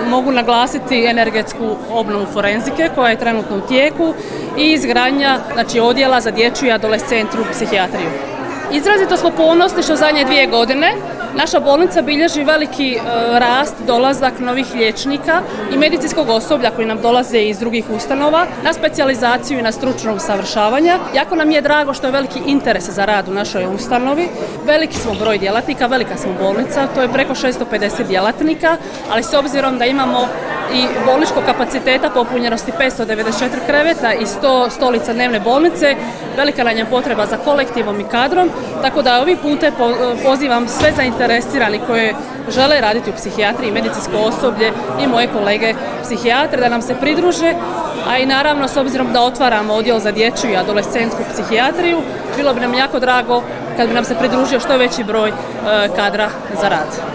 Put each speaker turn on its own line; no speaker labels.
mogu naglasiti energetsku obnovu forenzike koja je trenutno u tijeku i izgradnja odjela za dječju i adolescentnu psihijatriju. Izrazito smo ponosni što zadnje 2 godine naša bolnica bilježi veliki rast, dolazak novih liječnika i medicinskog osoblja koji nam dolaze iz drugih ustanova na specijalizaciju i na stručno usavršavanje. Jako nam je drago što je veliki interes za rad u našoj ustanovi. Veliki smo broj djelatnika, velika smo bolnica, to je preko 650 djelatnika, ali s obzirom da imamo i bolničkog kapaciteta popunjenosti 594 kreveta i 100 stolica dnevne bolnice, velika nam je potreba za kolektivom i kadrom, tako da ovim putem pozivam sve zainteresirani koji žele raditi u psihijatriji, medicinsko osoblje i moje kolege psihijatre da nam se pridruže, a i naravno s obzirom da otvaramo odjel za dječju i adolescentsku psihijatriju, bilo bi nam jako drago kad bi nam se pridružio što veći broj kadra za rad.